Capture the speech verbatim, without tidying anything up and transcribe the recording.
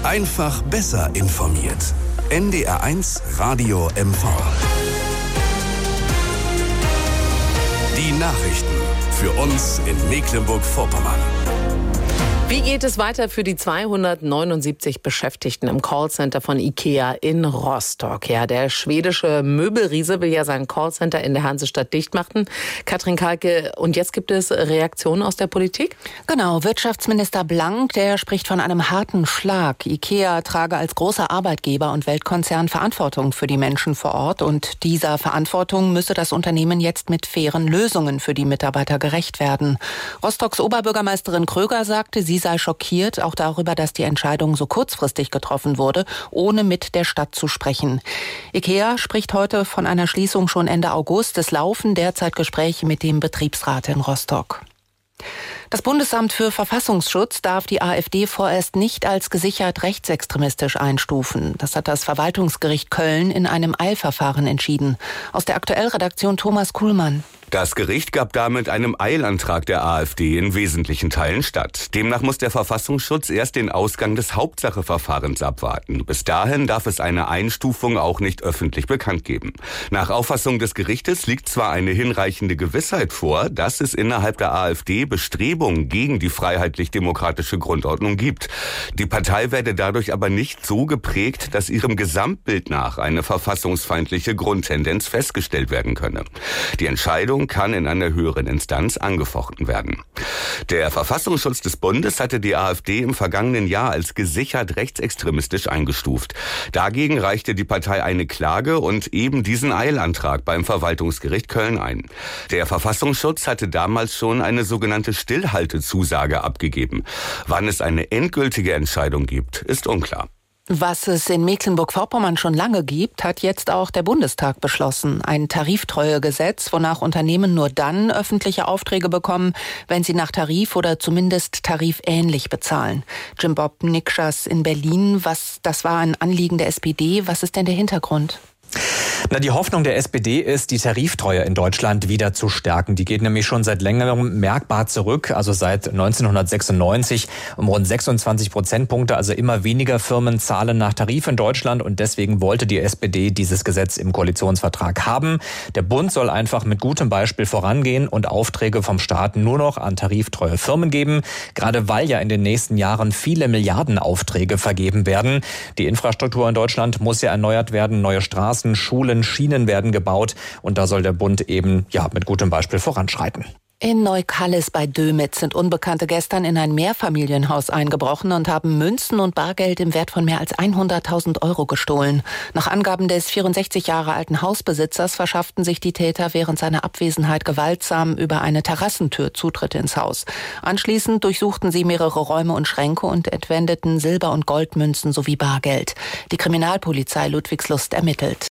Einfach besser informiert. N D R eins Radio M V. Die Nachrichten für uns in Mecklenburg-Vorpommern. Wie geht es weiter für die zweihundertneunundsiebzig Beschäftigten im Callcenter von IKEA in Rostock? Ja, der schwedische Möbelriese will ja sein Callcenter in der Hansestadt dicht machen. Katrin Kalke, und jetzt gibt es Reaktionen aus der Politik? Genau, Wirtschaftsminister Blank, der spricht von einem harten Schlag. IKEA trage als großer Arbeitgeber und Weltkonzern Verantwortung für die Menschen vor Ort. Und dieser Verantwortung müsse das Unternehmen jetzt mit fairen Lösungen für die Mitarbeiter gerecht werden. Rostocks Oberbürgermeisterin Kröger sagte, sie sei schockiert, auch darüber, dass die Entscheidung so kurzfristig getroffen wurde, ohne mit der Stadt zu sprechen. IKEA spricht heute von einer Schließung schon Ende August. Es laufen derzeit Gespräche mit dem Betriebsrat in Rostock. Das Bundesamt für Verfassungsschutz darf die AfD vorerst nicht als gesichert rechtsextremistisch einstufen. Das hat das Verwaltungsgericht Köln in einem Eilverfahren entschieden. Aus der Aktuellredaktion Thomas Kuhlmann. Das Gericht gab damit einem Eilantrag der AfD in wesentlichen Teilen statt. Demnach muss der Verfassungsschutz erst den Ausgang des Hauptsacheverfahrens abwarten. Bis dahin darf es eine Einstufung auch nicht öffentlich bekannt geben. Nach Auffassung des Gerichtes liegt zwar eine hinreichende Gewissheit vor, dass es innerhalb der AfD Bestrebungen gegen die freiheitlich-demokratische Grundordnung gibt. Die Partei werde dadurch aber nicht so geprägt, dass ihrem Gesamtbild nach eine verfassungsfeindliche Grundtendenz festgestellt werden könne. Die Entscheidung kann in einer höheren Instanz angefochten werden. Der Verfassungsschutz des Bundes hatte die AfD im vergangenen Jahr als gesichert rechtsextremistisch eingestuft. Dagegen reichte die Partei eine Klage und eben diesen Eilantrag beim Verwaltungsgericht Köln ein. Der Verfassungsschutz hatte damals schon eine sogenannte Stillhaltezusage abgegeben. Wann es eine endgültige Entscheidung gibt, ist unklar. Was es in Mecklenburg-Vorpommern schon lange gibt, hat jetzt auch der Bundestag beschlossen. Ein Tariftreuegesetz, wonach Unternehmen nur dann öffentliche Aufträge bekommen, wenn sie nach Tarif oder zumindest tarifähnlich bezahlen. Jim Bob Nikschas in Berlin, was, das war ein Anliegen der S P D. Was ist denn der Hintergrund? Na, die Hoffnung der S P D ist, die Tariftreue in Deutschland wieder zu stärken. Die geht nämlich schon seit längerem merkbar zurück, also seit neunzehnhundertsechsundneunzig um rund sechsundzwanzig Prozentpunkte. Also immer weniger Firmen zahlen nach Tarif in Deutschland und deswegen wollte die S P D dieses Gesetz im Koalitionsvertrag haben. Der Bund soll einfach mit gutem Beispiel vorangehen und Aufträge vom Staat nur noch an tariftreue Firmen geben, gerade weil ja in den nächsten Jahren viele Milliardenaufträge vergeben werden. Die Infrastruktur in Deutschland muss ja erneuert werden, neue Straßen, Schulen, Schienen werden gebaut und da soll der Bund eben ja mit gutem Beispiel voranschreiten. In Neukallis bei Dömitz sind Unbekannte gestern in ein Mehrfamilienhaus eingebrochen und haben Münzen und Bargeld im Wert von mehr als hunderttausend Euro gestohlen. Nach Angaben des vierundsechzig Jahre alten Hausbesitzers verschafften sich die Täter während seiner Abwesenheit gewaltsam über eine Terrassentür Zutritt ins Haus. Anschließend durchsuchten sie mehrere Räume und Schränke und entwendeten Silber- und Goldmünzen sowie Bargeld. Die Kriminalpolizei Ludwigslust ermittelt.